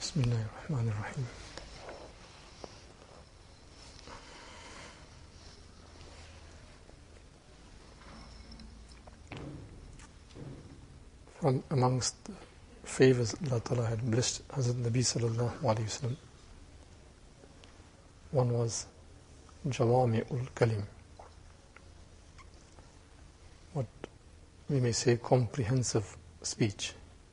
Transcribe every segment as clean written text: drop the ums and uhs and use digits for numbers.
بسم الله الرحمن الرحيم. From amongst the favors Allah Ta'ala had blessed Hazrat Nabi Sallallahu Alaihi Wasallam, one was Jawami'ul Kalim, what we may say comprehensive speech.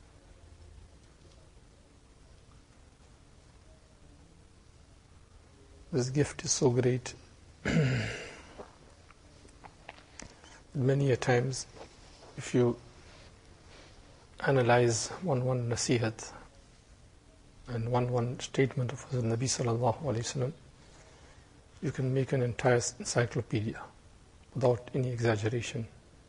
This gift is so great. Many a times, if you analyze one nasihat and one statement of Hazrat Nabi Sallallahu Alaihi Wasallam, you can make an entire encyclopedia without any exaggeration.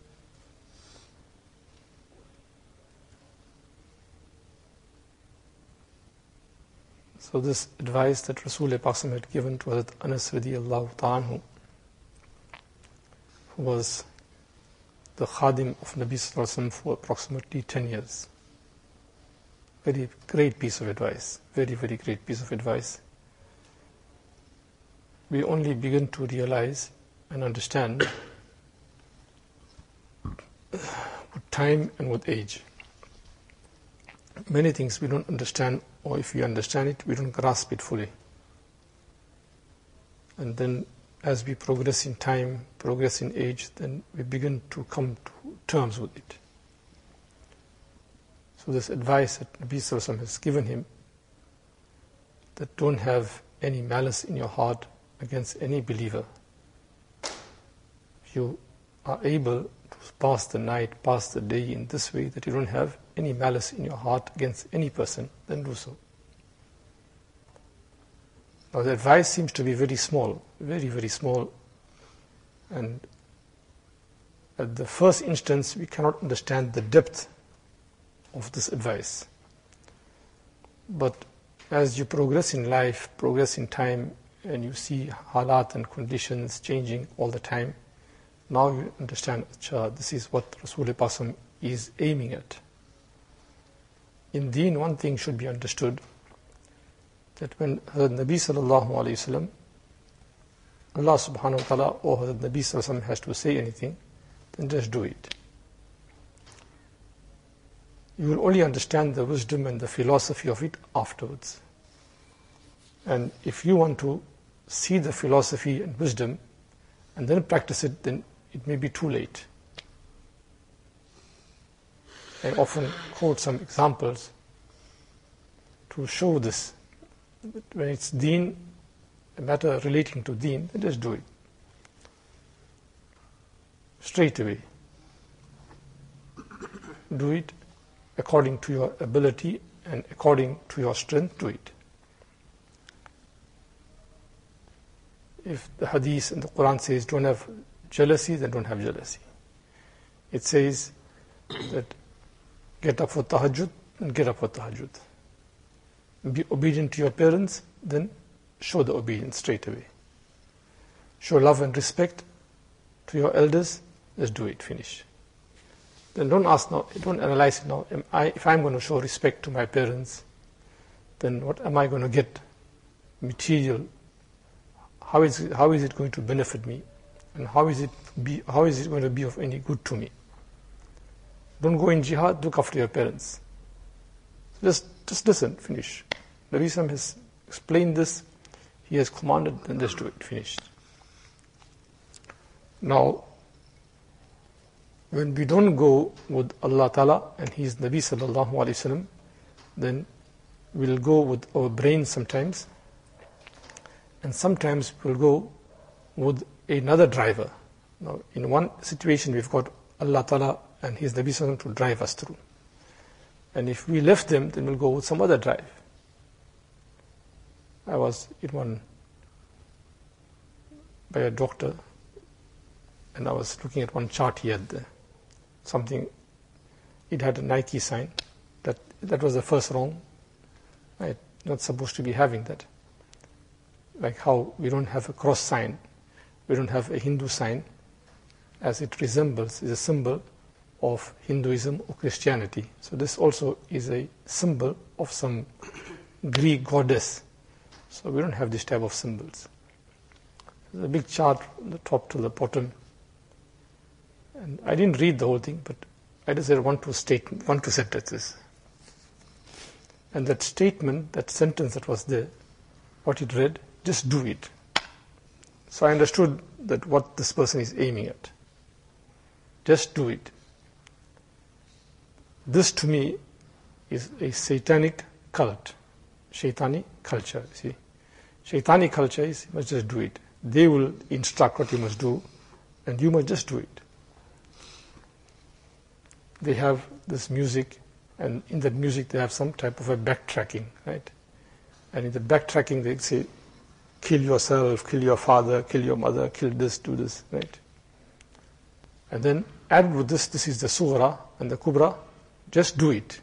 So this advice that Rasulullah Pak had given to Hazrat Anas radiyallahu ta'ala, who was the khadim of Nabi Sallallahu Alaihi Wasallam for approximately 10 years. Very great piece of advice. Very, very great piece of advice. We only begin to realize and understand with time and with age. Many things we don't understand, or if we understand it, we don't grasp it fully. And then as we progress in time, progress in age, then we begin to come to terms with it. So this advice that Nabi Sallallahu Alaihi Wasallam has given him, that don't have any malice in your heart against any believer. If you are able to pass the night, pass the day in this way, that you don't have any malice in your heart against any person, then do so. Now the advice seems to be very small, very, very small, and at the first instance we cannot understand the depth of this advice. But as you progress in life, progress in time, and you see halat and conditions changing all the time, now you understand, this is what Rasulullah Pak is aiming at. In Deen, one thing should be understood, that when Hazrat Nabi Sallallahu Alaihi Wasallam, Allah Subhanahu Wa Ta'ala or Hazrat Nabi Sallallahu Alaihi Wasallam has to say anything, then just do it. You will only understand the wisdom and the philosophy of it afterwards. And if you want to see the philosophy and wisdom and then practice it, then it may be too late. I often quote some examples to show this. When it's deen, a matter relating to deen, then just do it. Straight away. Do it according to your ability and according to your strength, do it. If the hadith and the Quran says don't have jealousy, then don't have jealousy. It says that get up for tahajjud, and get up for tahajjud. Be obedient to your parents, then show the obedience straight away. Show love and respect to your elders, just do it, finish. Then don't ask now, don't analyze it now. If I'm going to show respect to my parents, then what am I going to get? Material. How is it going to benefit me? And how is it going to be of any good to me? Don't go in jihad, look after your parents. Just listen, finish. Nabi Sallallahu has explained this, he has commanded, then just do it, finished. Now, when we don't go with Allah Ta'ala and His Nabi Sallallahu Alaihi Wasallam, then we'll go with our brain sometimes, and sometimes we'll go with another driver. Now, in one situation we've got Allah Ta'ala and His Nabi Sallallahu Alaihi Wasallam to drive us through. And if we left them, then we'll go with some other drive. I was in one by a doctor, and I was looking at one chart he had there. Something, it had a Nike sign. That was the first wrong. I'm not supposed to be having that. Like how we don't have a cross sign, we don't have a Hindu sign, as it resembles, is a symbol of Hinduism or Christianity. So this also is a symbol of some Greek goddess. So we don't have this type of symbols. There's a big chart from the top to the bottom. And I didn't read the whole thing, but I just read one, two sentences. And that statement, that sentence that was there, what it read, just do it. So I understood that what this person is aiming at. Just do it. This to me is a satanic cult. Shaitani culture, see. Shaitani culture is, you must just do it. They will instruct what you must do, and you must just do it. They have this music, and in that music they have some type of a backtracking, right? And in the backtracking they say, kill yourself, kill your father, kill your mother, kill this, do this, right? And then add with this is the Sughra and the Kubra, just do it.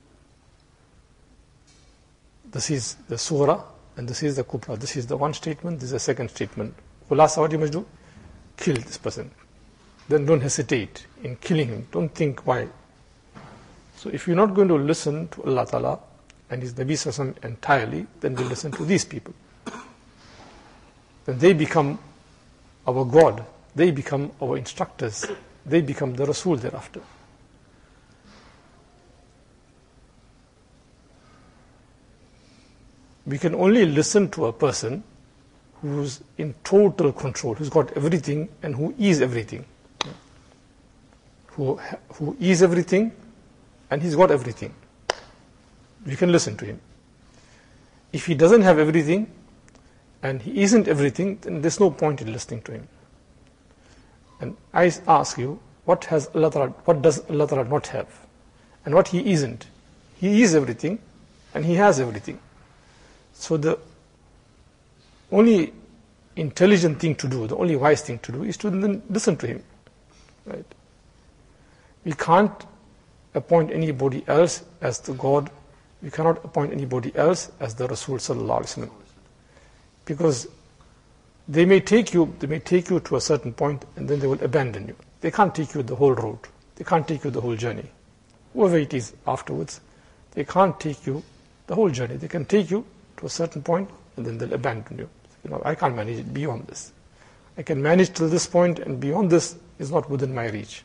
This is the Sughra and this is the Kubra. This is the one statement, this is the second statement. Khulasa, what you must do? Kill this person. Then don't hesitate in killing him. Don't think why. So if you're not going to listen to Allah Ta'ala and His Nabi Sallallahu entirely, then we listen to these people. Then they become our God. They become our instructors. They become the Rasul thereafter. We can only listen to a person who's in total control, who's got everything and who is everything. Who is everything and he's got everything. We can listen to him. If he doesn't have everything and he isn't everything, then there's no point in listening to him. And I ask you, what does Allah Ta'ala not have? And what He isn't? He is everything and He has everything. So the only intelligent thing to do, the only wise thing to do is to then listen to Him. Right? We can't appoint anybody else as the God. We cannot appoint anybody else as the Rasul Sallallahu Alaihi Wasallam. Because they may take you to a certain point and then they will abandon you. They can't take you the whole road. They can't take you the whole journey. Whoever it is afterwards, they can't take you the whole journey. They can take you to a certain point and then they'll abandon you. I can't manage it beyond this. I can manage till this point and beyond this is not within my reach.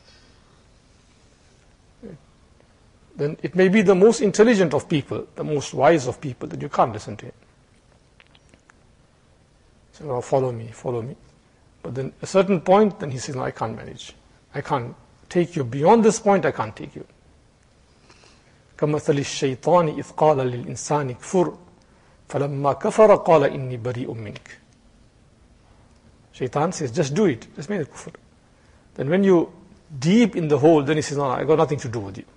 Then it may be the most intelligent of people, the most wise of people, that you can't listen to him. So follow me. But then a certain point, then he says, no, I can't manage. I can't take you beyond this point, I can't take you. كَمَثَلِ الشَّيْطَانِ إِذْ قَالَ لِلْإِنسَانِ كْفُرْ فَلَمَّا كَفَرَ قَالَ إِنِّي بَرِيءٌ مِّنْكَ. Shaitan says, just do it. Just make it kufr. Then when you deep in the hole, then he says, no, I got nothing to do with you.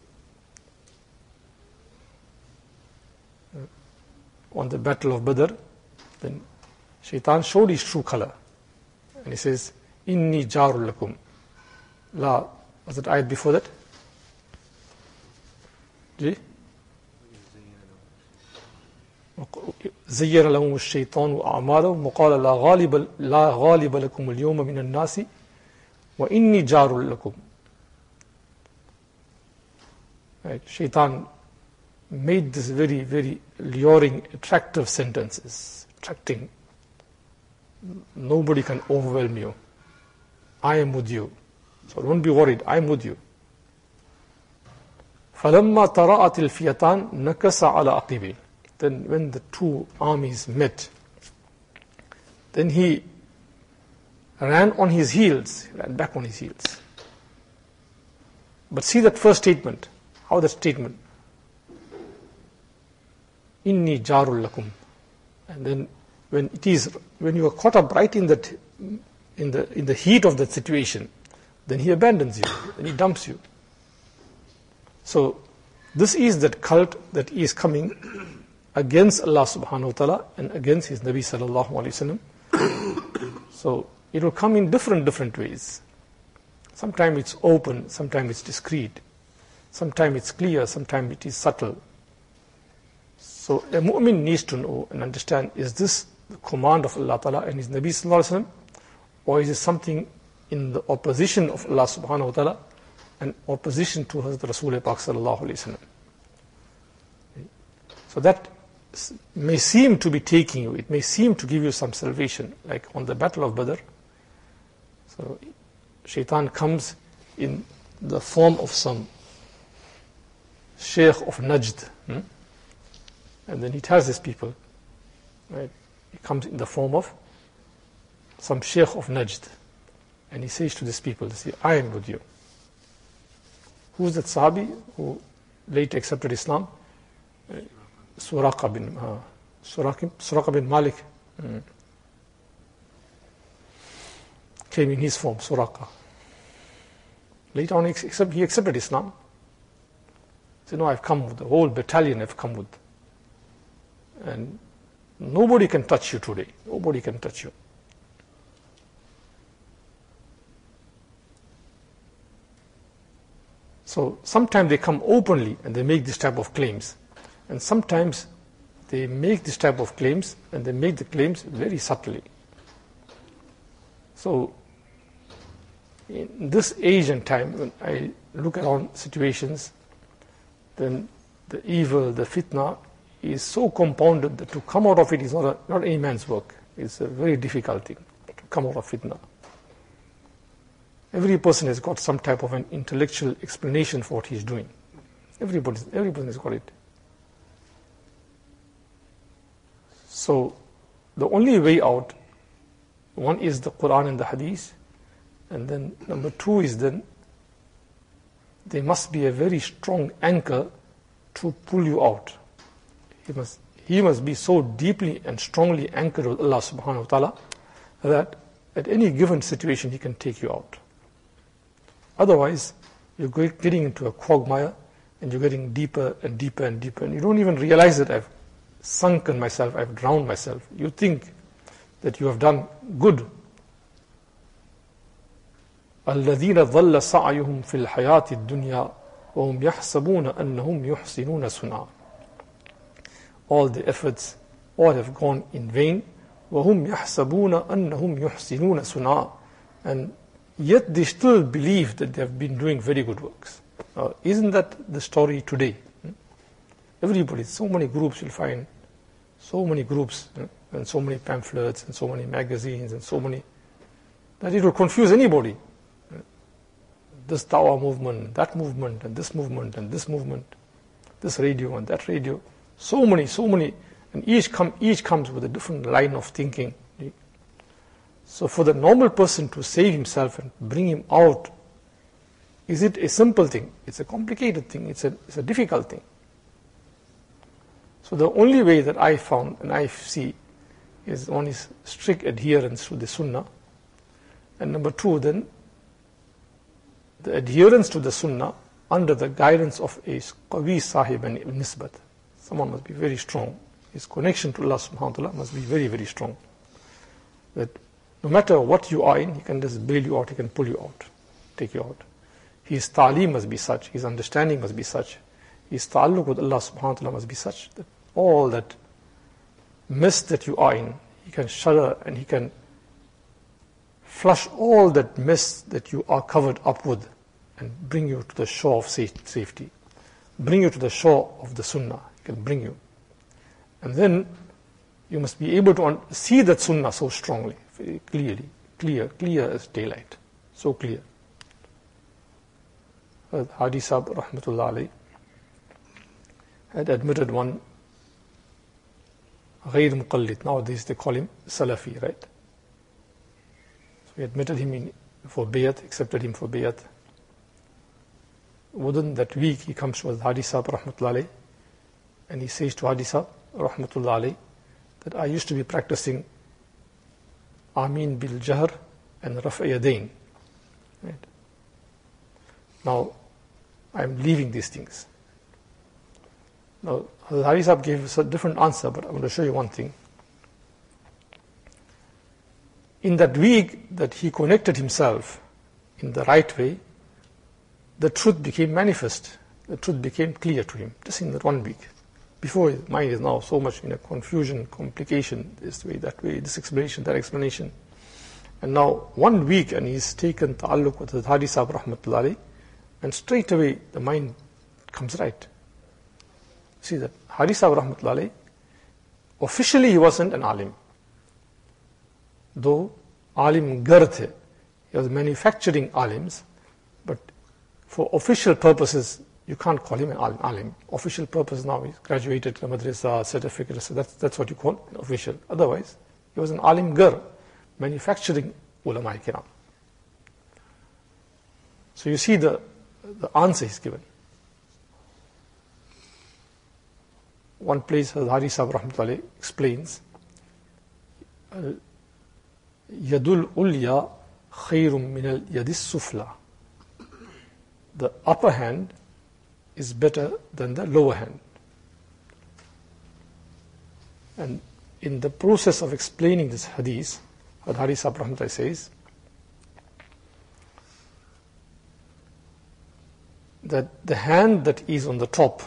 On the battle of Badr, then Shaitan showed his true color. And he says, Inni jarul lakum. La, was it ayat before that? زين لهم الشيطان أعمالهم وقال لا غالب لكم اليوم من الناس وإني جار لكم. Right? Shaitan made this very, very luring, attractive sentences. Attracting. Nobody can overwhelm you. I am with you. So don't be worried, I am with you. فَلَمَّا تَرَأَتِ الْفِيَتَانِ نَكَسَ عَلَى عَقِبِهِ. Then when the two armies met, then he ran on his heels, ran back on his heels. But see that first statement. How that statement? Inni jarul lakum. And then when you are caught up right in that, in the heat of that situation, then he abandons you, then he dumps you. So this is that cult that is coming against Allah subhanahu wa ta'ala and against His Nabi sallallahu alayhi wasallam. So it will come in different ways. Sometimes it's open, sometimes it's discreet, sometimes it's clear, sometimes it is subtle. So a mu'min needs to know and understand, is this the command of Allah ta'ala and His Nabi sallallahu alayhi wasallam, or is it something in the opposition of Allah subhanahu wa ta'ala and opposition to Hazrat Rasul Pak sallallahu alayhi wasallam? So that may seem to be taking you, it may seem to give you some salvation, like on the Battle of Badr. So Shaitan comes in the form of some Sheikh of Najd, and then he tells his people, right? He comes in the form of some Sheikh of Najd, and he says to these people, I am with you. Who's that Sahabi who later accepted Islam? Suraqa bin Malik came in his form, Suraqa. Later on, he accepted Islam. He said, no, I've come with the whole battalion, I've come with. And nobody can touch you today. Nobody can touch you. So sometimes they come openly and they make this type of claims. And sometimes they make this type of claims and they make the claims very subtly. So in this age and time, when I look around situations, then the evil, the fitna is so compounded that to come out of it is not any man's work. It's a very difficult thing to come out of fitna. Every person has got some type of an intellectual explanation for what he's doing. Every person has got it. So the only way out, one is the Quran and the Hadith, and then number two is then there must be a very strong anchor to pull you out. He must be so deeply and strongly anchored with Allah subhanahu wa ta'ala that at any given situation he can take you out. Otherwise, you're getting into a quagmire and you're getting deeper and deeper and deeper, and you don't even realize that I've sunken myself, I've drowned myself. You think that you have done good. الَّذِينَ ظَلَّ سَعْيُهُمْ فِي الْحَيَاةِ الدُّنْيَا وَهُمْ يَحْسَبُونَ أَنَّهُمْ يُحْسِنُونَ صُنْعًا. All the efforts, all have gone in vain. وَهُمْ يَحْسَبُونَ أَنَّهُمْ يُحْسِنُونَ صُنْعًا. And yet they still believe that they have been doing very good works. Isn't that the story today? Everybody, so many groups you'll find, so many groups, and so many pamphlets, and so many magazines, and so many, that it will confuse anybody. This Dawah movement, that movement, and this movement, and this movement, this radio and that radio, so many, and each comes with a different line of thinking. So for the normal person to save himself and bring him out, is it a simple thing? It's a complicated thing. It's a difficult thing. So the only way that I found and I see is one is strict adherence to the Sunnah, and number two then the adherence to the Sunnah under the guidance of a qawi sahib and nisbat. Someone must be very strong. His connection to Allah subhanahu wa ta'ala must be very, very strong. That no matter what you are in, he can just bail you out, he can pull you out, take you out. His ta'aleem must be such, his understanding must be such, his ta'alluq with Allah subhanahu wa ta'ala must be such that all that mess that you are in, he can shudder and he can flush all that mess that you are covered up with and bring you to the shore of safety, bring you to the shore of the Sunnah. He can bring you. And then you must be able to see that Sunnah so strongly, very clearly, clear as daylight, so clear. Hadi Sahib rahmatullah alayhi had admitted one Ghair Muqallid. Nowadays they call him Salafi, right? So he admitted him for Bayat, accepted him for Bayat. Within that week he comes to Hadi Sahib rahmatullah alayhi and he says to Hadi Sahib rahmatullah alayhi that I used to be practicing Ameen bil Jahr and Raf' Yadain. Right? Now I am leaving these things. Now Hadi Sahib gave us a different answer, but I'm going to show you one thing. In that week that he connected himself in the right way, the truth became manifest. The truth became clear to him, just in that 1 week. Before, his mind is now so much in a confusion, complication, this way, that way, this explanation, that explanation. And now 1 week and he's taken ta'alluq with Hadi Sahib rahmatullah alayhi, and straight away the mind comes right. See that Hadi Sahib rahmatullah alayhi, officially he wasn't an alim. Though alim gar the, he was manufacturing alims, but for official purposes, you can't call him an alim. Official purpose now, he's graduated to madrasa, certificate, so that's what you call official. Otherwise, he was an alim gar, manufacturing ulama kiram. So you see the answer he's given. One place, Hari Sahib Rahmatullahi explains, Yadul ulya khairum minal yadis sufla. The upper hand is better than the lower hand. And in the process of explaining this hadith, Hari Sahib Rahmatullahi says that the hand that is on the top,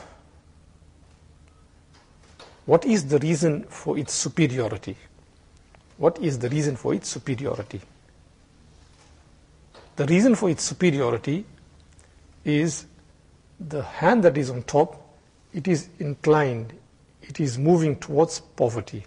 what is the reason for its superiority? What is the reason for its superiority? The reason for its superiority is the hand that is on top, it is inclined, it is moving towards poverty.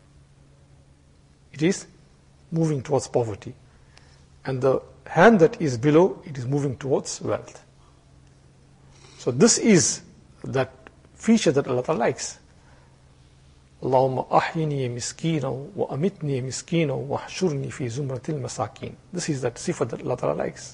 It is moving towards poverty. And the hand that is below, it is moving towards wealth. So this is that feature that Allah Ta'ala likes. Allahumma ahyini miskina wa amitni miskina wa hshurni fi zumratil masakin. This is that sifat that Allah Ta'ala likes.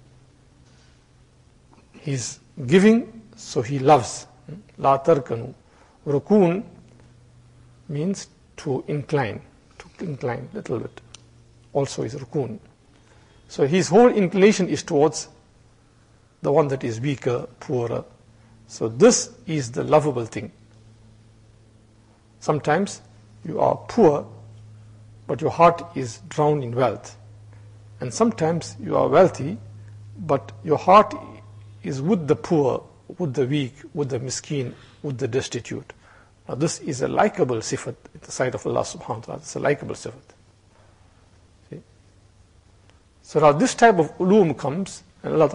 He's giving, so he loves. La tarkanu. Rukun means to incline a little bit. Also is rukun. So his whole inclination is towards the one that is weaker, poorer. So this is the lovable thing. Sometimes you are poor, but your heart is drowned in wealth. And sometimes you are wealthy, but your heart is with the poor, with the weak, with the miskin, with the destitute. Now this is a likable sifat in the sight of Allah subhanahu wa ta'ala. It's a likable sifat. See? So now this type of ulum comes, and Allah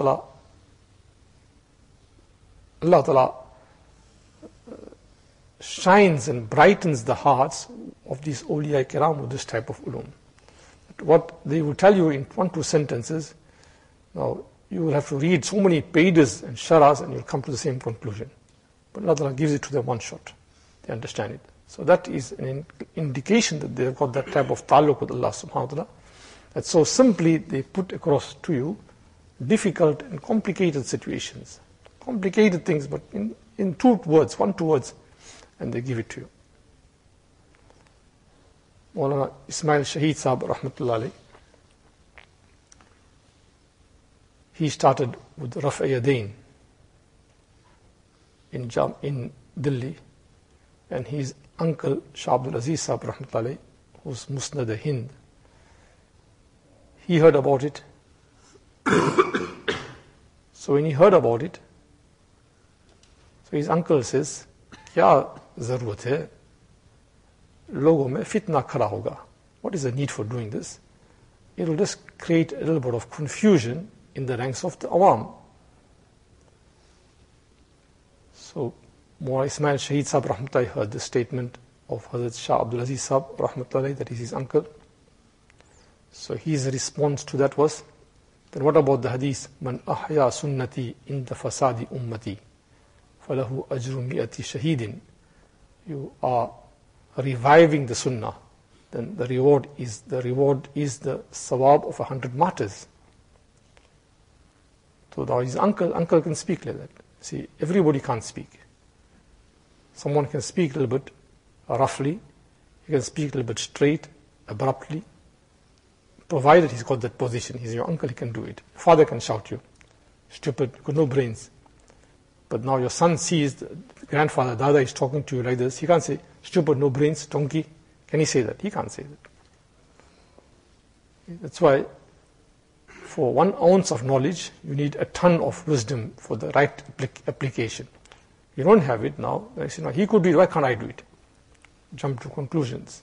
Ta'ala shines and brightens the hearts of these awliya kiram with this type of ulum. What they will tell you in 1-2 sentences, now you will have to read so many pages and sharas and you'll come to the same conclusion. But Allah Ta'ala gives it to them one shot. They understand it. So that is an indication that they have got that type of ta'alluq with Allah subhanahu wa ta'ala. That so simply they put across to you difficult and complicated situations. Complicated things, but in 2 words, 1-2 words, and they give it to you. Maulana Ismail Shaheed Sahib Rahmatullah Alayh, he started with Raf'a Yadain in Delhi, and his uncle Shah Abdul Aziz Sahib Rahmatullah Alayh, who's Musnad Hind, he heard about it. So when he heard about it, so his uncle says, क्या ज़रूरत है लोगों में फितना खड़ा होगा? What is the need for doing this? It will just create a little bit of confusion in the ranks of the awam. So Mullah Ismail Shaheed Sahib Rahmatullahi heard the statement of Hazrat Shah Abdul Aziz Sahib Rahmatullahi, that is his uncle. So his response to that was, then what about the hadith, Man ahya sunnati inda fasadi ummati falahu ajru mi'ati shahidin? You are reviving the sunnah, then the reward is the sawab of 100 martyrs. So now his uncle can speak like that. See, everybody can't speak. Someone can speak a little bit roughly, he can speak a little bit straight, abruptly, provided he's got that position. He's your uncle, he can do it. Father can shout you, stupid, got no brains. But now your son sees the grandfather, Dada is talking to you like this. He can't say, stupid, no brains, donkey. Can he say that? He can't say that. That's why for 1 ounce of knowledge, you need a ton of wisdom for the right application. You don't have it now. I say, no, he could do it, why can't I do it? Jump to conclusions.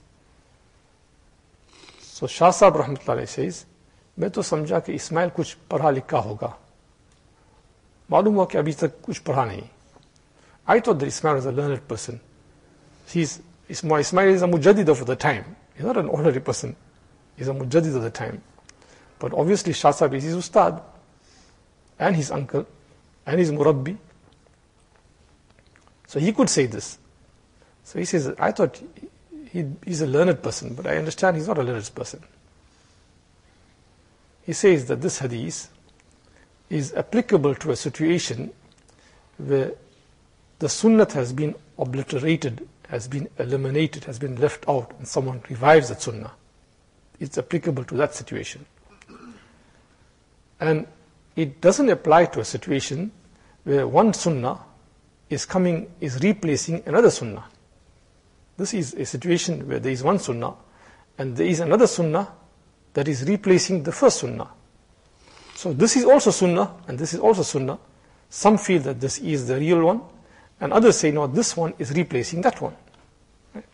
So Shah Sahib Rahmatullah says, मैं तो समझा कि इस्माइल कुछ पढ़ा लिखा होगा. मालूम हुआ कि अभी तक कुछ पढ़ा नहीं. I thought that Ismail was a learned person. He's Ismail is a mujaddid of the time. He's not an ordinary person. He's a mujaddid of the time. But obviously Shah Sahib is his ustad, and his uncle, and his murabbi. So he could say this. So he says, I thought he's a learned person, but I understand he's not a learned person. He says that this hadith is applicable to a situation where the sunnah has been obliterated, has been eliminated, has been left out, and someone revives that sunnah. It's applicable to that situation. And it doesn't apply to a situation where one sunnah is replacing another sunnah. This is a situation where there is one sunnah and there is another sunnah that is replacing the first sunnah. So this is also sunnah and this is also sunnah. Some feel that this is the real one, and others say, no, this one is replacing that one. Right?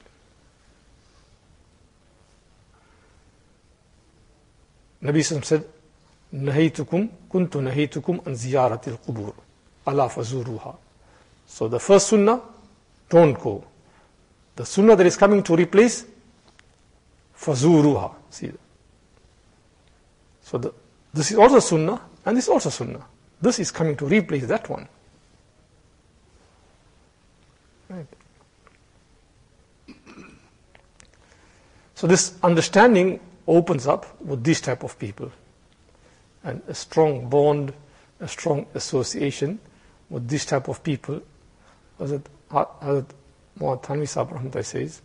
Nabi Sallam said, kuntu nahaytukum an ziyaratil qubur, ala fazuruha. So the first sunnah, don't go. The sunnah that is coming to replace, fazuruha. See, so this is also sunnah and this is also sunnah. This is coming to replace that one. Right. So this understanding opens up with these type of people, and a strong bond, a strong association with this type of people. Hazrat Muhammad Thanvi Sahib Rahmatullah says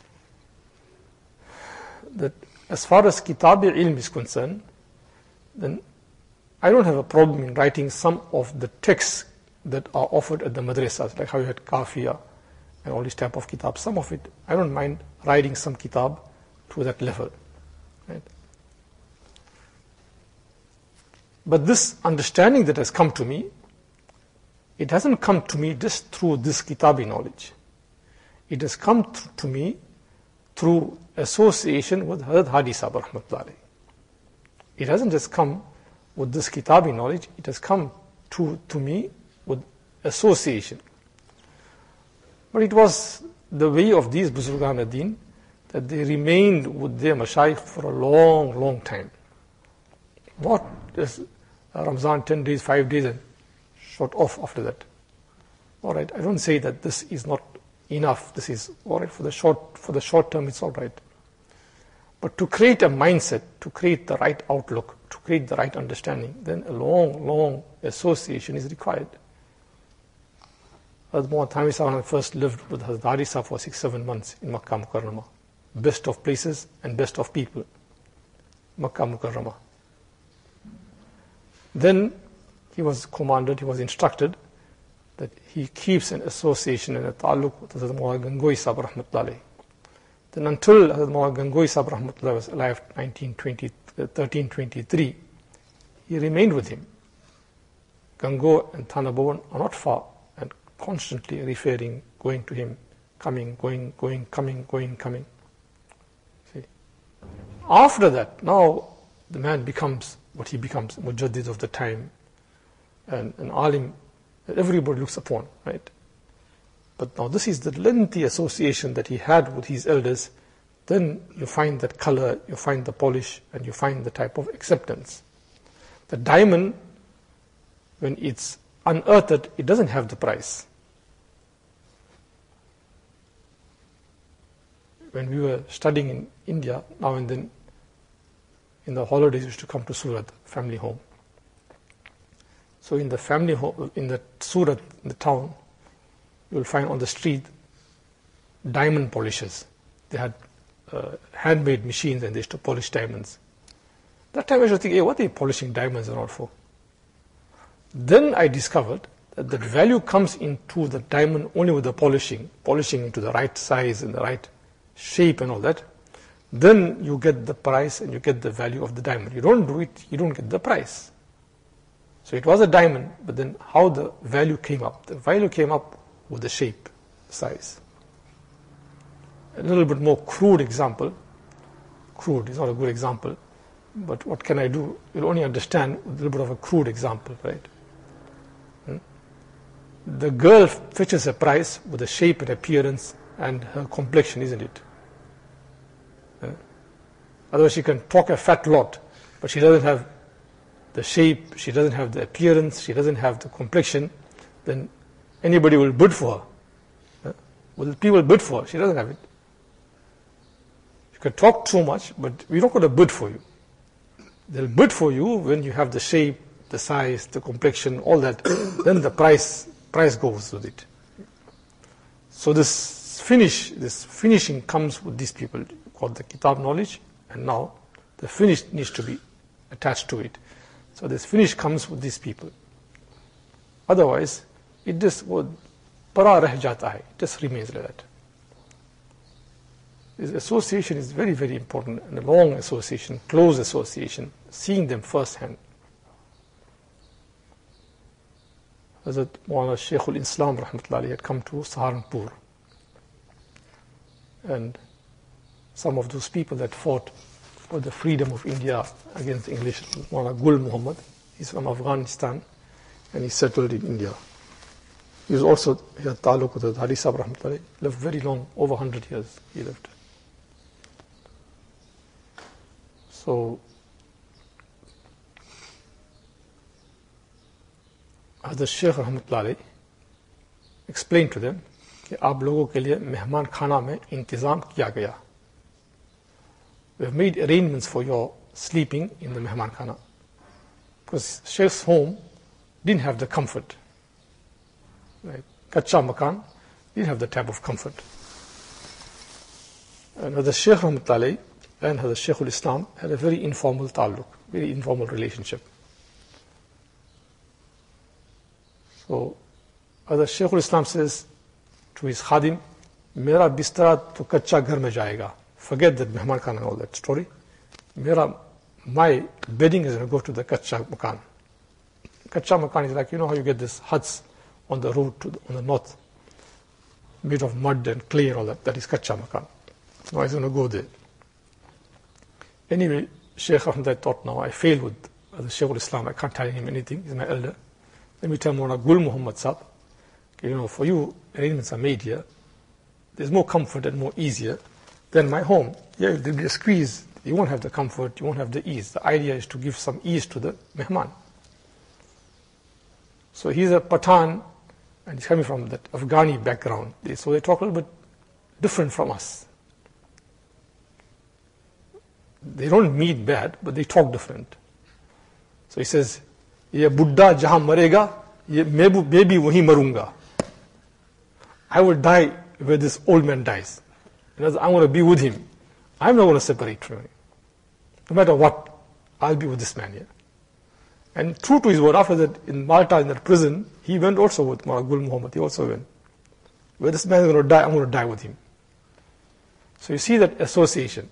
that as far as Kitab-e Ilm is concerned, then I don't have a problem in writing some of the texts that are offered at the madrasas, like how you had Kafiya and all these type of kitab. Some of it, I don't mind writing some kitab to that level. Right? But this understanding that has come to me, it hasn't come to me just through this kitabi knowledge. It has come to me through association with Hazrat Hadi Sahib Rahmatullah. It hasn't just come with this kitabi knowledge, it has come to me with association. But it was the way of these Buzurgan ad-Din that they remained with their mashayikh for a long, long time. Not just Ramzan, 10 days, 5 days, and short off after that. All right, I don't say that this is not enough. This is all right for the short term. It's all right. But to create a mindset, to create the right outlook, to create the right understanding, then a long, long association is required. Hazrat Muhammad Thanvi Sahib first lived with Hazrat Hadi Sahib for 6-7 months in Makkah Mukarramah. Best of places and best of people. Makkah Mukarramah. Then he was commanded, he was instructed that he keeps an association and a ta'alluq with Hazrat Maulana Gangohi Sahib Rahmatullah. Then until Hazrat Maulana Gangohi Sahib Rahmatullah was alive, 1323, he remained with him. Gango and Thana Bhavan are not far, and constantly referring, going to him, coming, going, coming, going, coming. See? After that, now the man becomes what he becomes, mujaddid of the time, and an alim that everybody looks upon, right? But now this is the lengthy association that he had with his elders. Then you find that color, you find the polish, and you find the type of acceptance. The diamond, when it's unearthed, it doesn't have the price. When we were studying in India, now and then, in the holidays, we used to come to Surat, family home. So in the family home, in the Surat, in the town, you will find on the street diamond polishers. They had handmade machines and they used to polish diamonds. That time I used to think, hey, what are they polishing diamonds and all for? Then I discovered that the value comes into the diamond only with the polishing into the right size and the right shape and all that. Then you get the price and you get the value of the diamond. You don't do it, you don't get the price. So it was a diamond, but then how the value came up? The value came up with the shape, size. A little bit more crude example. Crude is not a good example, but what can I do? You'll only understand with a little bit of a crude example, right? The girl fetches a price with the shape and appearance and her complexion, isn't it? Otherwise she can talk a fat lot, but she doesn't have the shape, she doesn't have the appearance, she doesn't have the complexion, then anybody will bid for her. Will people bid for her? She doesn't have it. You can talk so much, but we're not going to bid for you. They'll bid for you when you have the shape, the size, the complexion, all that. Then the price goes with it. So this finishing comes with these people called the kitab knowledge, and now the finish needs to be attached to it. So this finish comes with these people. Otherwise, it just would para reh jata hai. It just remains like that. This association is very, very important, and a long association, close association, seeing them firsthand. Hazrat Maulana Shaykh al-Islam rahmatullahi had come to Saharanpur, and some of those people that fought for the freedom of India against the English, Maulana Gul Muhammad, he's from Afghanistan and he settled in India. He was also, he had taluk with Hadi Sahib rahmatullahi, lived very long, over 100 years he lived. So Hazrat Shaykh rahmatullahi explained to them कि आप लोगों के लिए मेहमान खाना में इंतजाम किया गया. We have made arrangements for your sleeping in the mehman khana, because Sheikh's home didn't have the comfort. Right? Kacha makan didn't have the type of comfort. And the Shaykh rahmatullahi and the Shaykh al-Islam had a very informal taluk, very informal relationship. So the Shaykh al-Islam says to his khadim, Mera bistara to kacha ghar mein jayega. Forget that mehman khana and all that story. My bedding is going to go to the kacha makan. Kacha makan is like, you know how you get these huts on the road on the north, made of mud and clay and all that. That is kacha makan. Now he's going to go there. Anyway, Shaykh Ahmad thought, now I failed with the Shaykh al-Islam. I can't tell him anything. He's my elder. Let me tell Maulana Gul Muhammad Sahib, you know, for you, arrangements are made here. There's more comfort and more easier than my home. Yeah, there'll be a squeeze. You won't have the comfort, you won't have the ease. The idea is to give some ease to the mehman. So he's a Pathan, and he's coming from that Afghani background. So they talk a little bit different from us. They don't mean bad, but they talk different. So he says, Ye Buddha jahan marega, ye maybe wahi marunga. I will die where this old man dies. In other words, I'm going to be with him. I'm not going to separate from him. No matter what, I'll be with this man here. And true to his word, after that, in Malta, in that prison, he went also with Maulana Gul Muhammad. He also went. Where this man is going to die, I'm going to die with him. So you see that association.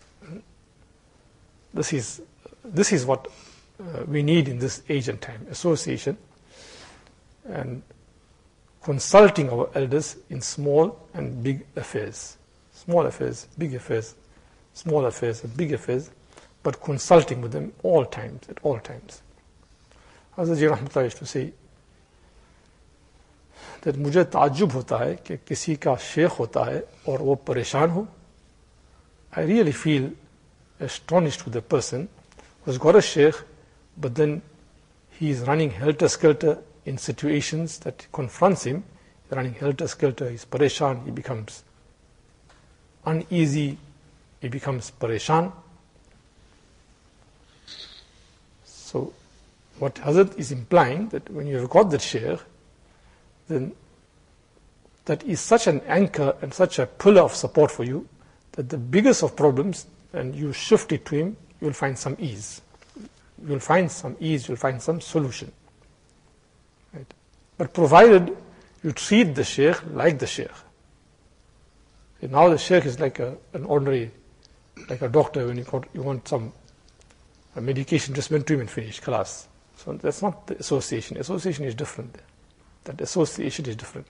This is what we need in this age and time. Association and consulting our elders in small and big affairs. Small affairs, big affairs, small affairs and big affairs, but consulting with them all times, at all times. Hazrat Ji Rahmatullah used to say that मुझे ताज्जुब होता है कि किसी का शेख होता है और वो परेशान हो. I really feel astonished with the person who's got a sheikh, but then he is running helter-skelter in situations that confronts him. He's running helter-skelter, he's pareshan, he becomes uneasy, he becomes pareshan. So what Hazrat is implying, that when you have got that sheikh, then that is such an anchor and such a pillar of support for you, that the biggest of problems, and you shift it to him, you will find some ease. You will find some ease, you will find some solution. Right? But provided you treat the sheikh like the sheikh. See, now the sheikh is like an ordinary, like a doctor when you want some medication, just went to him and finished, class. So that's not the association. Association is different. That association is different.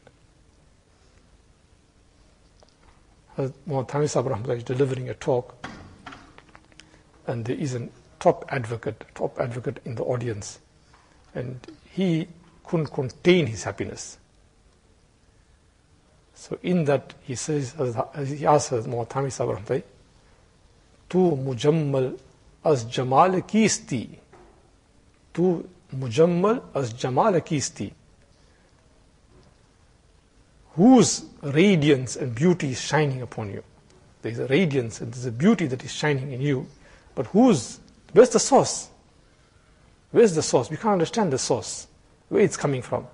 Muhammad Thamid Sahib Rahmatullah is delivering a talk, and there is a top advocate in the audience, and he couldn't contain his happiness. So in that he says, he asks Muhammad Thanvi Sahib rahmatullahi, Tu mujammal as jamal kisti. Tu mujammal as jamal kisti. Whose radiance and beauty is shining upon you? There is a radiance and there is a beauty that is shining in you. But where's the source? Where's the source? We can't understand the source, where it's coming from.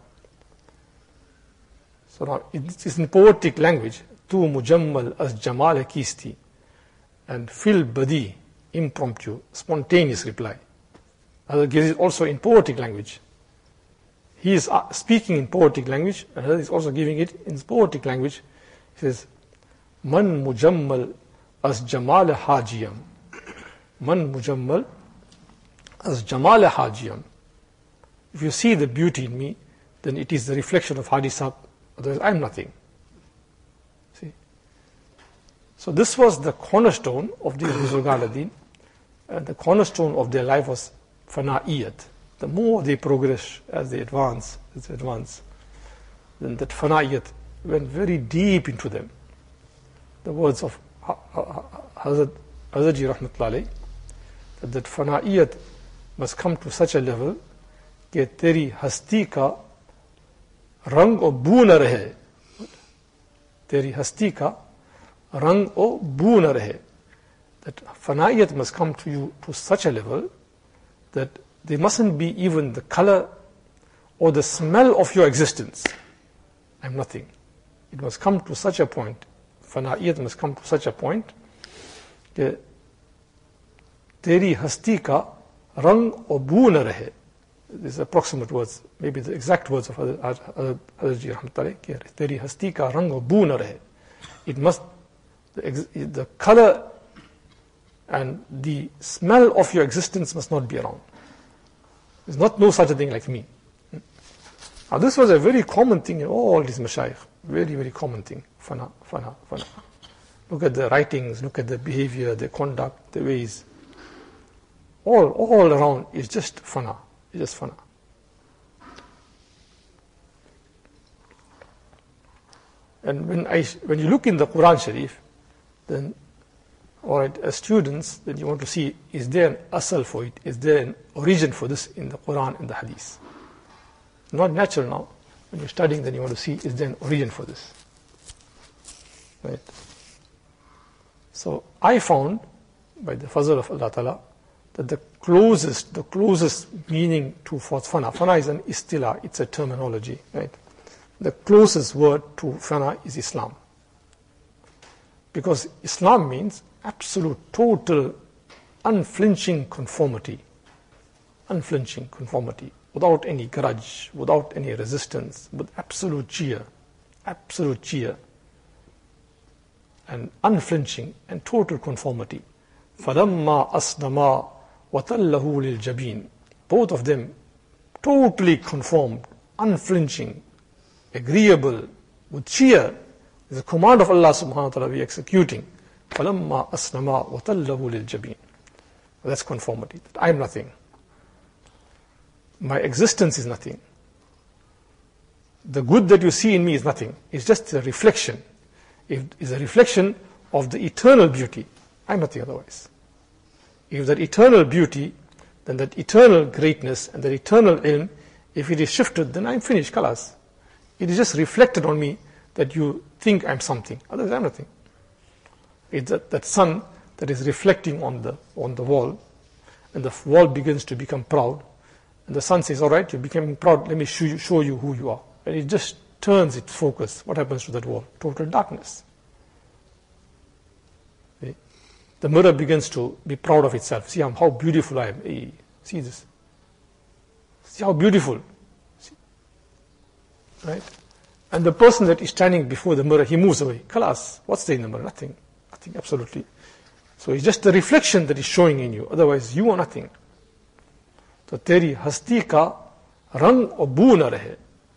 So now it is in poetic language. Tu mujammal as jamal kisti. And fil badi, impromptu, spontaneous reply. It is also in poetic language. He is speaking in poetic language, and he is also giving it in poetic language. He says, Man mujammal as jamal hajiyam. Man mujammal as jamal hajiyam. If you see the beauty in me, then it is the reflection of Hadi Sahib. Otherwise, I am nothing. See? So this was the cornerstone of the Buzurgan al-Din, and the cornerstone of their life was fana'iyat. The more they progress, as they advance, then that fana'iyat went very deep into them. The words of Hazrat Ji Rahmatullahi, that fana'iyat must come to such a level कि तेरी हस्ती का रंग और बू न रहे, तेरी हस्ती का रंग और बू न रहे. That fana'iyat must come to you to such a level that there mustn't be even the color or the smell of your existence. I'm nothing. It must come to such a point, fana'iyat must come to such a point that तेरी हस्ती का रंग और बू न रहे. These approximate words, maybe the exact words of Hazrat Ji Rahmatullahi, तेरी हस्ती का रंग और बू न रहे. It must, the color and the smell of your existence must not be around. There's no such a thing like me. Now this was a very common thing in all these mashayikh. Very, very common thing. Fana. Look at the writings, look at the behavior, the conduct, the ways. All around is just fana. It's just fana. And when you look in the Quran Sharif, then, alright, as students, then you want to see, is there an asal for it? Is there an origin for this in the Quran and the Hadith? Not natural now. When you're studying, then you want to see, is there an origin for this? Right? So I found, by the fazl of Allah Ta'ala, that the closest meaning to fana is an istila, it's a terminology, right? The closest word to fana is Islam. Because Islam means absolute, total, unflinching conformity. Unflinching conformity, without any grudge, without any resistance, with absolute cheer, and unflinching and total conformity. فَلَمَّا أَسْلَمَا وَتَلَّهُ لِلْجَبِينِ. Both of them totally conformed, unflinching, agreeable, with cheer. It's a command of Allah subhanahu wa ta'ala we are executing. فَلَمَّا أَسْلَمَا وَتَلَّهُ لِلْجَبِينِ. That's conformity. I am nothing. My existence is nothing. The good that you see in me is nothing. It's just a reflection. It is a reflection of the eternal beauty. I'm nothing otherwise. If that eternal beauty, then that eternal greatness and that eternal ilm, if it is shifted, then I'm finished, khalas. It is just reflected on me that you think I'm something. Otherwise I'm nothing. It's that sun that is reflecting on the wall, and the wall begins to become proud, and the sun says, all right, you're becoming proud, let me show you who you are. And it just turns its focus. What happens to that wall? Total darkness. See? The mirror begins to be proud of itself. See how beautiful I am. Hey, see this. See how beautiful. See? Right? And the person that is standing before the mirror, he moves away. Khalas. What's there in the mirror? Nothing. Nothing, absolutely. So it's just the reflection that is showing in you. Otherwise, you are nothing. So, teri hasti ka rang aur boo na rahe.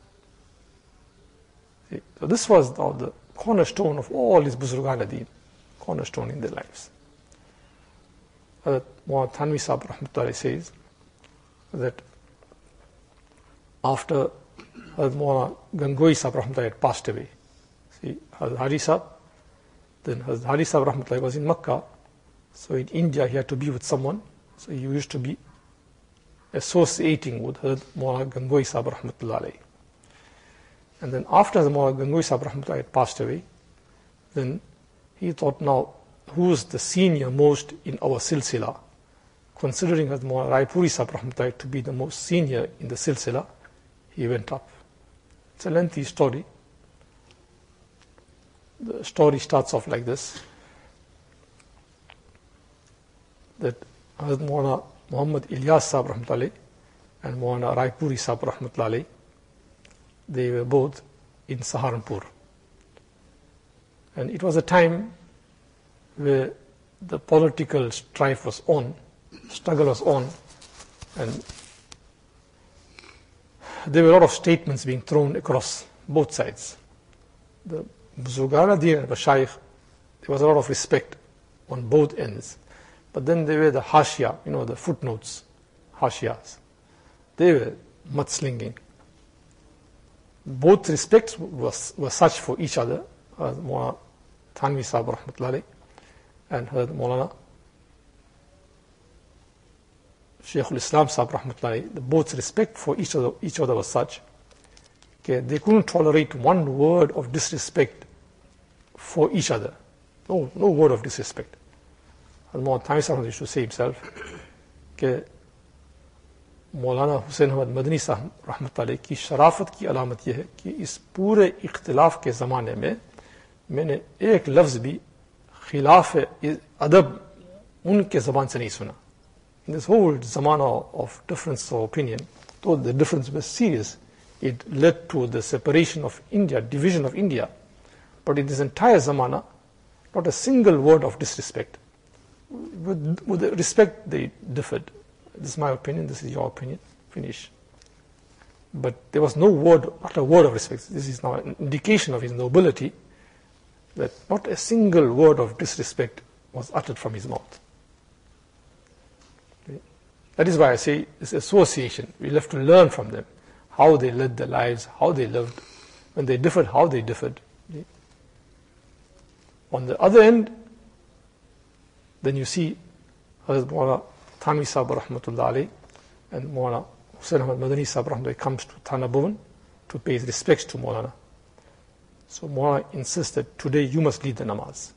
So this was the cornerstone of all these Buzurgan al-Din, cornerstone in their lives. Hazrat Muhammad Thanvi Sahib Rahmatullahi says that after Hazrat Maulana Gangoi Sahib Rahmatullahi had passed away, See, Hazrat Haji Sahib, then Hazrat Haji Sahib rahmatullahi was in Makkah. So in India he had to be with someone. So he used to be associating with Hazrat Maulana Gangoi Sahib rahmatullahi. And then after the Maulana Gangoi Sahib rahmatullahi had passed away, then he thought, now who is the senior most in our silsila? Considering Hazrat Maulana Raipuri Sahib rahmatullahi to be the most senior in the silsila, he went up. It's a lengthy story. The story starts off like this, that Hazrat Maulana Muhammad Ilyas Sahib rahmatullahi and Maulana Raipuri Sahib rahmatullahi, they were both in Saharanpur. And it was a time where the political strife was on, struggle was on, and there were a lot of statements being thrown across both sides. The Buzurgana Deen and Mashaykh, there was a lot of respect on both ends. But then there were the Hashia, the footnotes, Hashiyas. They were mudslinging. Both respects were such for each other, Maulana Thanvi Sahib rahmatullahi and Maulana Shaykhul Islam Sahib rahmatullahi. Both respect for each other was such that they couldn't tolerate one word of disrespect for each other. No word of disrespect. Maulana Thanvi Sahib used to say himself that मौलाना हुसैन अहमद मदनी साहब रहमतुल्लाह की शराफत की अलामत यह है कि इस पूरे इख्तिलाफ के ज़माने में मैंने एक लफ्ज़ भी खिलाफ अदब उनके ज़बान से नहीं सुना. In this whole zamana of difference of opinion, though the difference was serious, it led to the separation of India, division of India. But in this entire zamana, not a single word of disrespect. With the respect they differed. This is my opinion, this is your opinion, finish. But there was no word, not a word of respect. This is now an indication of his nobility, that not a single word of disrespect was uttered from his mouth. That is why I say this association, we have to learn from them, how they led their lives, how they lived, when they differed, how they differed. On the other end, then you see Hazrat Maulana Thanvi Sahib rahmatullah alayhi and Maulana Hussain Ahmad Madani Sahib rahmatullah comes to Thana Bhavan to pay his respects to Maulana. So Maulana insists that today you must lead the namaz.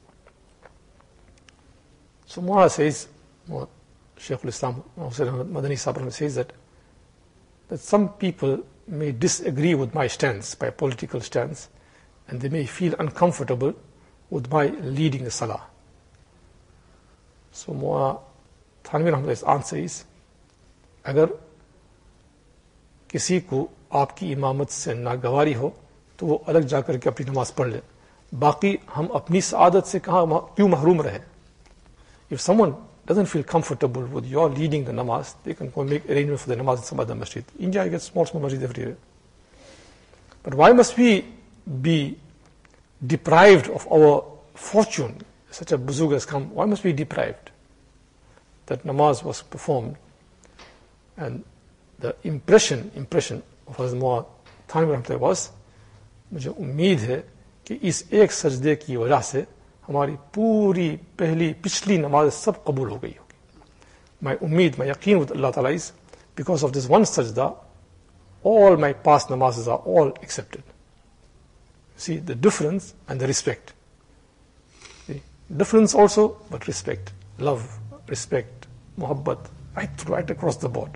So Maulana says, Shaykhul Islam Hussain Ahmad Madani Sahib says that some people may disagree with my stance, my political stance, and they may feel uncomfortable with my leading the salah. So Maulana Thanvi Rahmat's answer is, अगर किसी को आपकी इमामत से नागवारी हो तो वो अलग जाकर के अपनी नमाज पढ़ ले, बाकी हम अपनी सआदत से क्यों महरूम रहे. If someone doesn't feel comfortable with your leading the namaz, they can go make arrangement for the namaz in some other masjid. India, you get small masjid everywhere. But why must we be deprived of our fortune? Such a buzurg has come. Why must we be deprived? That namaz was performed, and the impression of Hazrat Maulana Thanvi Rahmatullah was, मुझे उम्मीद है कि इस एक सजदे की वजह से हमारी पूरी पहली पिछली नमाज सब कबूल हो गई होगी. My उम्मीद, my यकीन with Allah Ta'ala is, because of this one sajda, all my past namazes are all accepted. See the difference and the respect. See, difference also, but respect, love, respect, muhabbat, right across the board.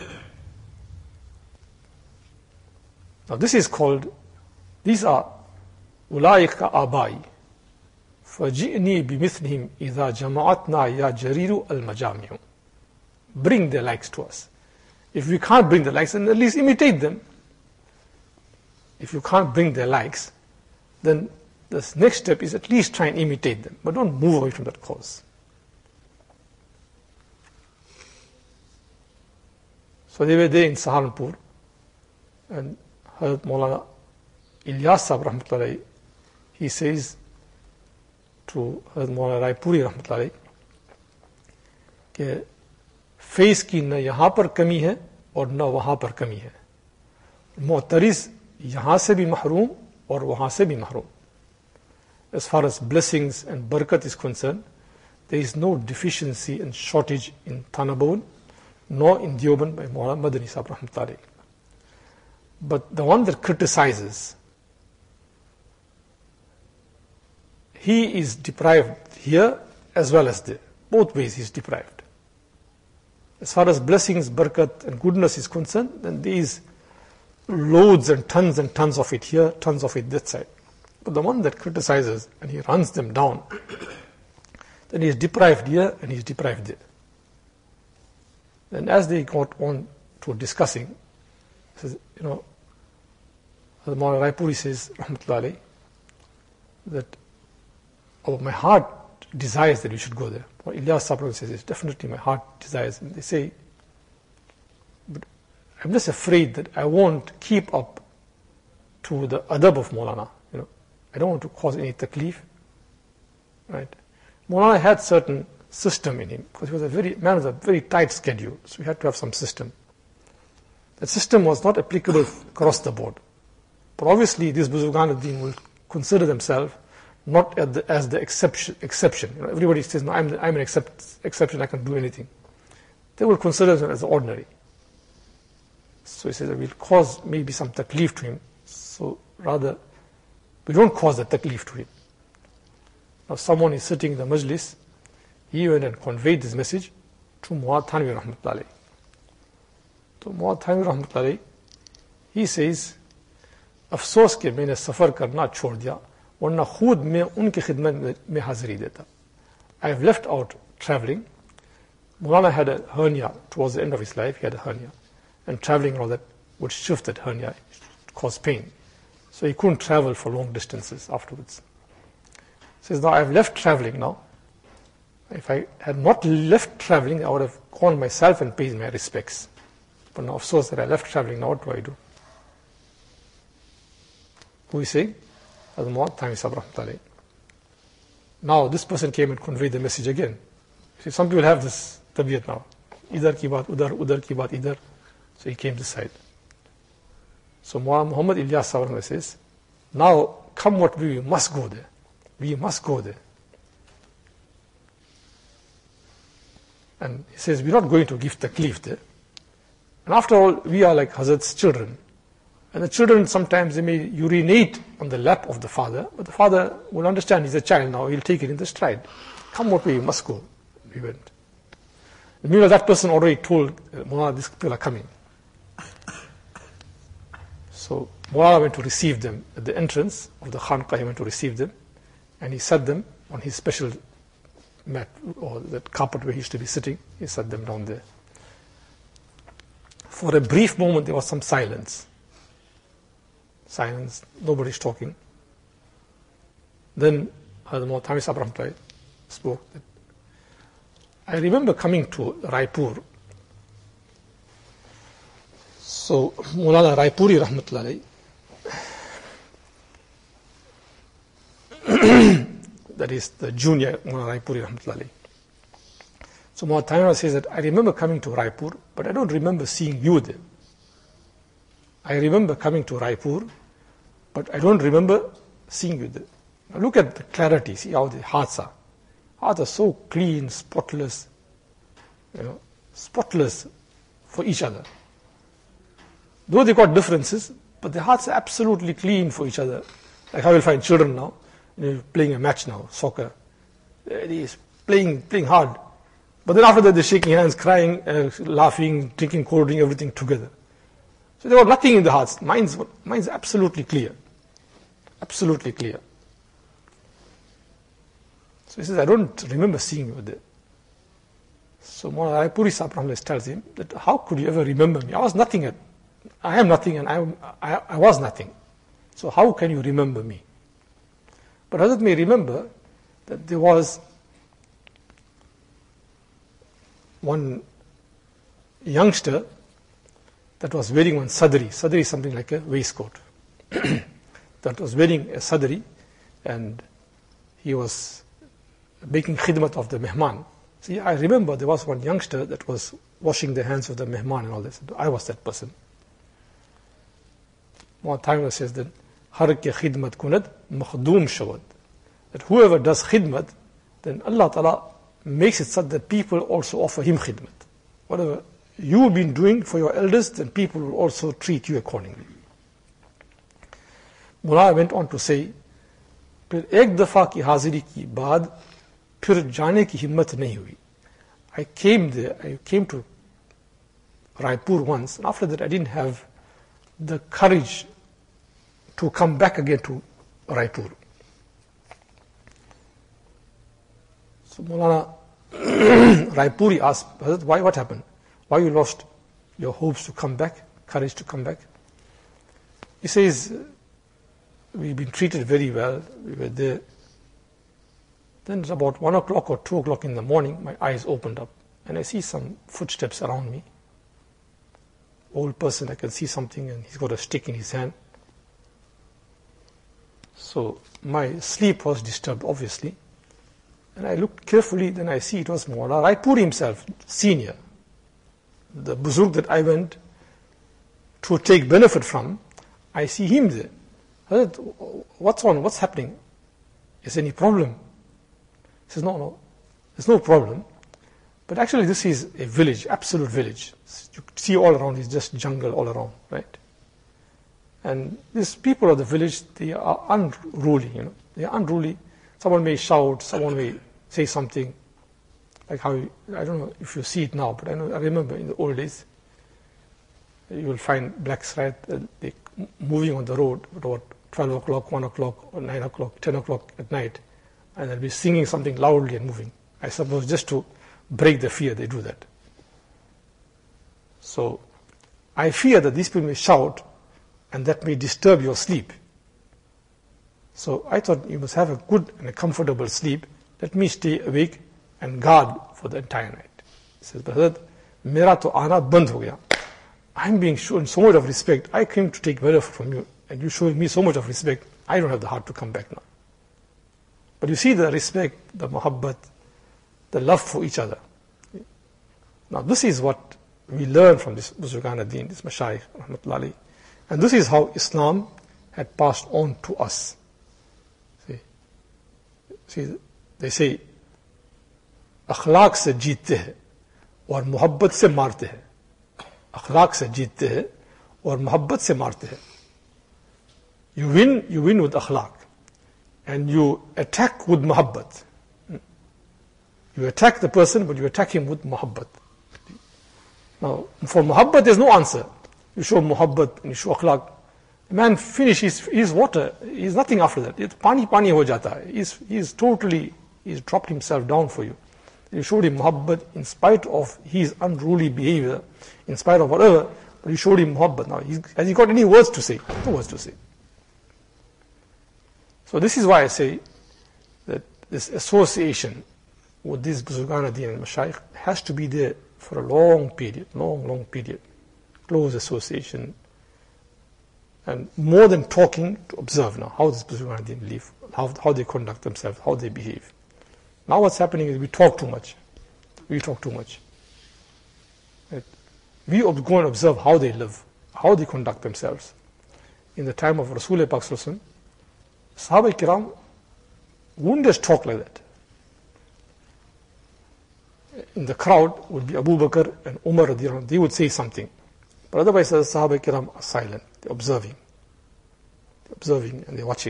Now this is called, these are ulaika abai. فَجِئْنِي بِمِثْلِهِمْ إِذَا جَمَعَتْنَا يَا جَرِيرُ الْمَجَامِعُ. Bring their likes to us. If we can't bring their likes, then at least imitate them. If you can't bring their likes, then the next step is at least try and imitate them. But don't move away from that cause. So they were there in Saharanpur, and Hazrat Maulana Ilyas Sahib rahmatullahi, he says to Hazrat Maulana Raipuri rahmatullahi कि फेस की न यहाँ पर कमी है और न वहाँ पर कमी है. मोतरिज यहाँ से भी महरूम और वहाँ से भी महरूम. as far as blessings and barakat is concerned, there is no deficiency and shortage in Tanabun, nor in Deoband by Maulana Madani Sahib Rahmatullahi. But the one that criticizes, he is deprived here as well as there. Both ways he is deprived. As far as blessings, barakat and goodness is concerned, then there is loads and tons of it here, tons of it that side. But the one that criticizes and he runs them down, then he is deprived here and he is deprived there. And as they got on to discussing, says, the Maulana Raipuri says, Rahmatullahi, that my heart desires that we should go there. Or Ilyas Sabra says, it's definitely my heart desires. And they say, but I'm just afraid that I won't keep up to the adab of Maulana. I don't want to cause any taklif. Right? Maulana had certain system in him, because he was man with a very tight schedule, so we had to have some system. That system was not applicable across the board. But obviously, these Buzurgan al-Din will consider themselves not as the exception. Everybody says, no, I'm an exception, I can do anything. They will consider them as ordinary. So he says that we'll cause maybe some taklif to him. So rather, we don't cause the taklif to him. Now someone is sitting in the majlis, he went and conveyed this message to Muad Thanvi Rahmatullahi. To Muad Thanvi Rahmatullahi, he says, अफसोस के मैंने सफ़र करना छोड़ दिया वरना खुद मैं उनकी खिदमत में हाजिरी देता. I have left out traveling. Maulana had a hernia towards the end of his life. He had a hernia, and traveling and all that would shift that hernia, cause pain. So he couldn't travel for long distances afterwards. He says, now I have left traveling now. If I had not left traveling, I would have gone myself and paid my respects. But now, of course, that I left traveling, now what do I do? Who is saying? As Muad Thanvi Sahib Rahmatullahi. Now, this person came and conveyed the message again. See, some people have this tabiyat now. Idhar ki baat udhar, udhar ki baat idhar. So he came this side. So Muhammad Ilyas Sahib says, now, come what we must go there. We must go there. And he says, we're not going to give taklif there. And after all, we are like Hazrat's children. And the children, sometimes they may urinate on the lap of the father, but the father will understand he's a child now, he'll take it in the stride. Come what way, we must go. We went. And meanwhile, that person already told Maulana, these people are coming. So Maulana went to receive them at the entrance of the Khanqah. He went to receive them, and he sat them on his special mat, or that carpet where he used to be sitting. He sat them down there. For a brief moment, there was some silence. Silence, nobody's talking. Then Muad Thanvi Sahib Rahmatullahi spoke. I remember coming to Raipur. So Maulana Raipuri Rahmatullahi, that is the junior Maulana Raipuri Rahmatullahi. So Muad Thanvi says that I remember coming to Raipur, but I don't remember seeing you there. I remember coming to Raipur, but I don't remember seeing you there. Now look at the clarity. See how the hearts are. Hearts are so clean, spotless, spotless for each other. Though they got differences, but the hearts are absolutely clean for each other. Like how you'll find children now, playing a match now, soccer. They're playing hard. But then after that, they're shaking hands, crying, laughing, drinking cold drink, everything together. So there was nothing in the hearts. Mine's absolutely clear. Absolutely clear. So he says, I don't remember seeing you there. So Maulana Raipuri Sahib tells him that how could you ever remember me? I was nothing. I am nothing and I was nothing. So how can you remember me? But Hazrat may remember that there was one youngster that was wearing one sadri. Sadri is something like a waistcoat. That was wearing a sadri, and he was making khidmat of the mehman. See, I remember there was one youngster that was washing the hands of the mehman and all this. I was that person. Muad Thanvi says that, har ke khidmat kunad makhdoom shavad. that whoever does khidmat, then Allah Ta'ala makes it such that people also offer him khidmat. Whatever you've been doing for your elders, then people will also treat you accordingly. Mullah went on to say, फिर एक दफा की हाजिरी की बाद फिर जाने की हिम्मत नहीं हुई. I came to Raipur once, and after that I didn't have the courage to come back again to Raipur. So Maulana Raipuri asked, why, what happened? Why you lost your hopes to come back, courage to come back? He says, we've been treated very well, we were there. Then it's about 1 o'clock or 2 o'clock in the morning, my eyes opened up and I see some footsteps around me. Old person, I can see something, and he's got a stick in his hand. So my sleep was disturbed, obviously. And I looked carefully, then I see it was Maulana Raipuri himself, senior. The Buzurg that I went to take benefit from, I see him there. Hazrat, what's on? What's happening? Is there any problem? He says, no, there's no problem. But actually this is a village, absolute village. You see all around, it's just jungle all around, right? And these people of the village, they are unruly, They are unruly. Someone may shout, someone may say something. Like how, I don't know if you see it now, but I remember in the old days, you will find blacks, right? They moving on the road about 12 o'clock, 1 o'clock, or 9 o'clock, 10 o'clock at night, and they'll be singing something loudly and moving. I suppose just to break the fear, they do that. So I fear that these people may shout and that may disturb your sleep. So I thought you must have a good and a comfortable sleep. Let me stay awake and guard for the entire night. He says, Hazrat, mera to aana band ho gaya. I'm being shown so much of respect. I came to take benefit from you, and you showing me so much of respect. I don't have the heart to come back now. But you see the respect, the muhabbat, the love for each other. Now this is what we learn from this Buzurgan Deen, this Mashayikh, Rahmatullah Alayhi. And this is how Islam had passed on to us. See, they say, अखलाक से जीतते हैं और मोहब्बत से मारते हैं. अखलाक से जीतते हैं और मोहब्बत से मारते हैं. You win with akhlaq, and you attack with muhabbat. You attack the person, but you attack him with muhabbat. Now, for muhabbat, there's no answer. You show muhabbat and you show akhlaq. The man finishes his water. He's nothing after that. It's pani ho jata hai. He's dropped himself down for you. You showed him muhabbat in spite of his unruly behavior, in spite of whatever, but you showed him muhabbat. Now, has he got any words to say? No words to say. So this is why I say that this association with this Buzurgan Deen and Mashayikh has to be there for a long period, long period. Close association. And more than talking, to observe now how this Buzurgan Deen live, how they conduct themselves, how they behave. Now what's happening is we talk too much. Right? We go and observe how they live, how they conduct themselves. In the time of Rasulullah Pak Sallallahu Alaihi Wasallam, Sahaba Kiram wouldn't just talk like that. In the crowd would be Abu Bakr and Umar, they would say something. But otherwise, the Sahaba Kiram are silent, they're observing and they're watching.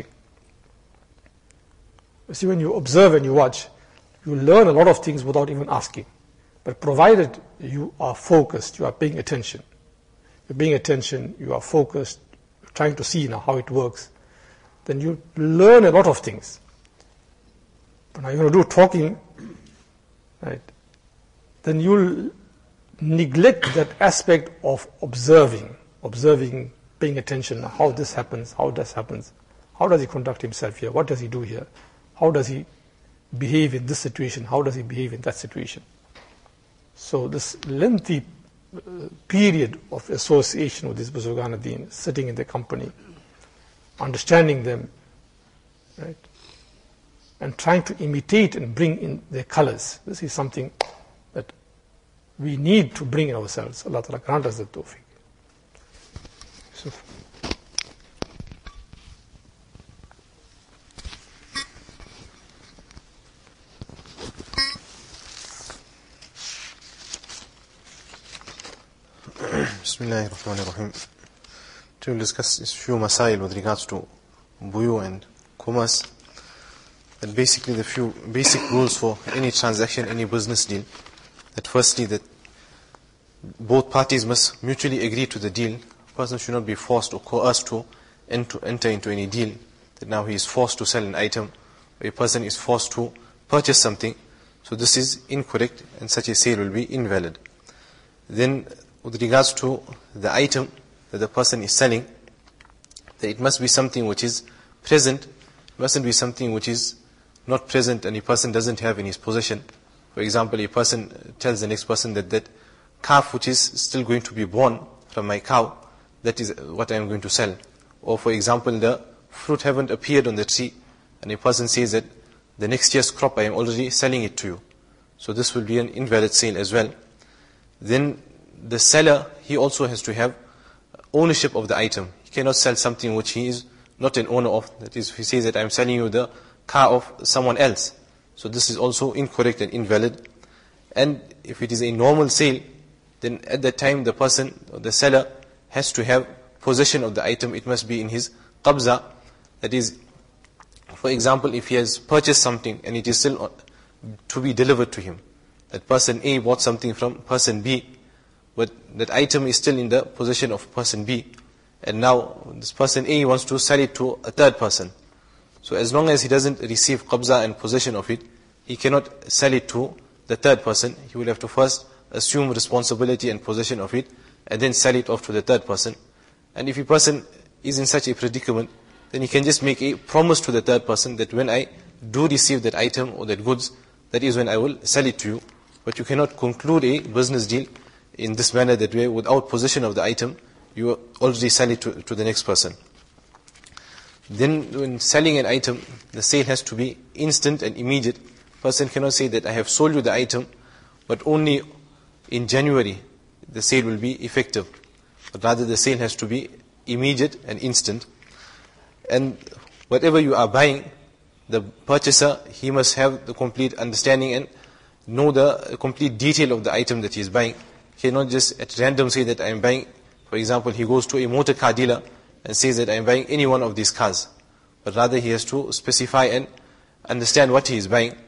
You see, when you observe and you watch, you learn a lot of things without even asking. But provided you are focused, you are paying attention. You are focused, you're trying to see now how it works, then you learn a lot of things. But now you're going to do talking, right? Then you'll neglect that aspect of observing, paying attention, how this happens, how does he conduct himself here, what does he do here, how does he behave in this situation, how does he behave in that situation. So this lengthy period of association with this Buzurgan Deen, sitting in their company, understanding them, right, and trying to imitate and bring in their colors. This is something that we need to bring in ourselves. Allah Ta'ala grant us the tawfiq. So, Bismillahirrahmanirrahim. To discuss a few masail with regards to buyu and commerce. And basically the few basic rules for any transaction, any business deal. That firstly, that both parties must mutually agree to the deal. A person should not be forced or coerced to enter into any deal. That now he is forced to sell an item, or a person is forced to purchase something. So this is incorrect, and such a sale will be invalid. Then, with regards to the item that the person is selling, that it must be something which is present. It mustn't be something which is not present and a person doesn't have in his possession. For example, a person tells the next person that calf which is still going to be born from my cow, that is what I am going to sell. Or for example, the fruit haven't appeared on the tree, and a person says that the next year's crop I am already selling it to you. So this will be an invalid sale as well. Then the seller, he also has to have ownership of the item. He cannot sell something which he is not an owner of. That is, if he says that I am selling you the car of someone else. So this is also incorrect and invalid. And if it is a normal sale, then at that time the person, or the seller, has to have possession of the item. It must be in his qabza. That is, for example, if he has purchased something and it is still to be delivered to him. That person A bought something from person B, but that item is still in the possession of person B. And now this person A wants to sell it to a third person. So as long as he doesn't receive qabza and possession of it, he cannot sell it to the third person. He will have to first assume responsibility and possession of it, and then sell it off to the third person. And if a person is in such a predicament, then he can just make a promise to the third person that when I do receive that item or that goods, that is when I will sell it to you. But you cannot conclude a business deal in this manner, that way, without possession of the item, you already sell it to the next person. Then when selling an item, the sale has to be instant and immediate. Person cannot say that I have sold you the item, but only in January the sale will be effective. But rather the sale has to be immediate and instant. And whatever you are buying, the purchaser, he must have the complete understanding and know the complete detail of the item that he is buying. He cannot just at random say that I am buying. For example, he goes to a motor car dealer and says that I am buying any one of these cars. But rather he has to specify and understand what he is buying.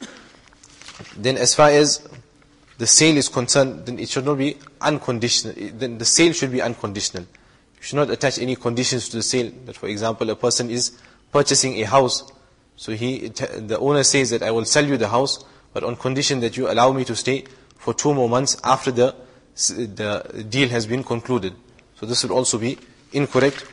Then as far as the sale is concerned, then it should not be unconditional. Then the sale should be unconditional. You should not attach any conditions to the sale. That for example, a person is purchasing a house. So the owner says that I will sell you the house, but on condition that you allow me to stay for 2 more months after the deal has been concluded. So this would also be incorrect.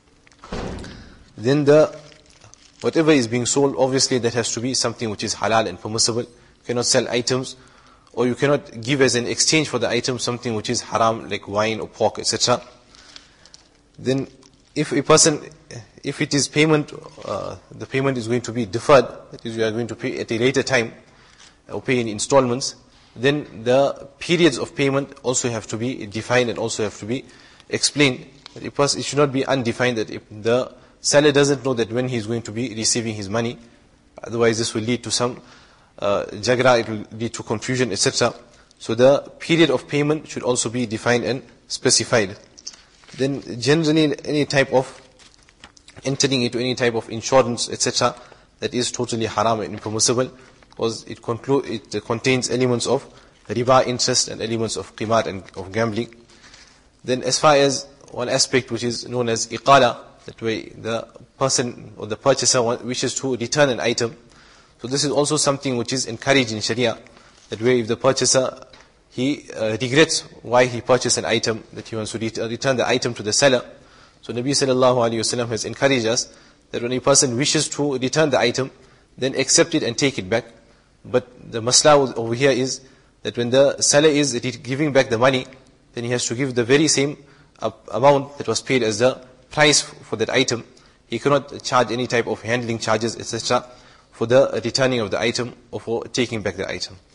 Then whatever is being sold, obviously that has to be something which is halal and permissible. You cannot sell items, or you cannot give as an exchange for the item something which is haram, like wine or pork, etc. Then if it is payment, the payment is going to be deferred, that is, you are going to pay at a later time, or pay in installments, then the periods of payment also have to be defined and also have to be explained. It should not be undefined, that if the seller doesn't know that when he is going to be receiving his money, otherwise this will lead to some jagra, it will lead to confusion, etc. So the period of payment should also be defined and specified. Then generally any type of entering into any type of insurance, etc., that is totally haram and impermissible, because it contains elements of riba, interest, and elements of qimar and of gambling. Then as far as one aspect which is known as iqala, that way the person or the purchaser wishes to return an item. So this is also something which is encouraged in Sharia, that way if the purchaser, he regrets why he purchased an item, that he wants to return the item to the seller. So Nabi sallallahu alayhi wasallam has encouraged us that when a person wishes to return the item, then accept it and take it back. But the masla over here is that when the seller is giving back the money, then he has to give the very same amount that was paid as the price for that item. He cannot charge any type of handling charges, etc., for the returning of the item or for taking back the item.